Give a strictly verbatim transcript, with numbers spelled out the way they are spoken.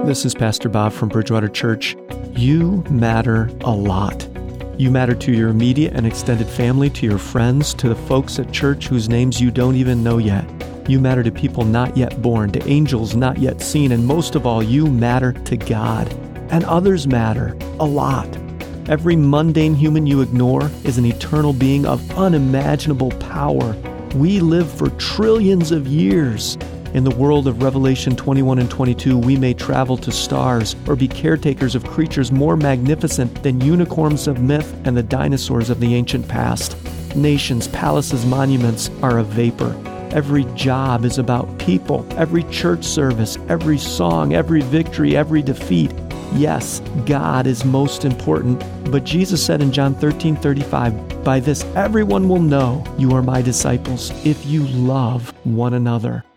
This is Pastor Bob from Bridgewater Church. You matter a lot. You matter to your immediate and extended family, to your friends, to the folks at church whose names you don't even know yet. You matter to people not yet born, to angels not yet seen, and most of all, you matter to God. And others matter a lot. Every mundane human you ignore is an eternal being of unimaginable power. We live for trillions of years. In the world of Revelation twenty-one and twenty-two, we may travel to stars or be caretakers of creatures more magnificent than unicorns of myth and the dinosaurs of the ancient past. Nations, palaces, monuments are a vapor. Every job is about people. Every church service, every song, every victory, every defeat. Yes, God is most important, but Jesus said in John thirteen thirty-five, "By this everyone will know you are my disciples if you love one another."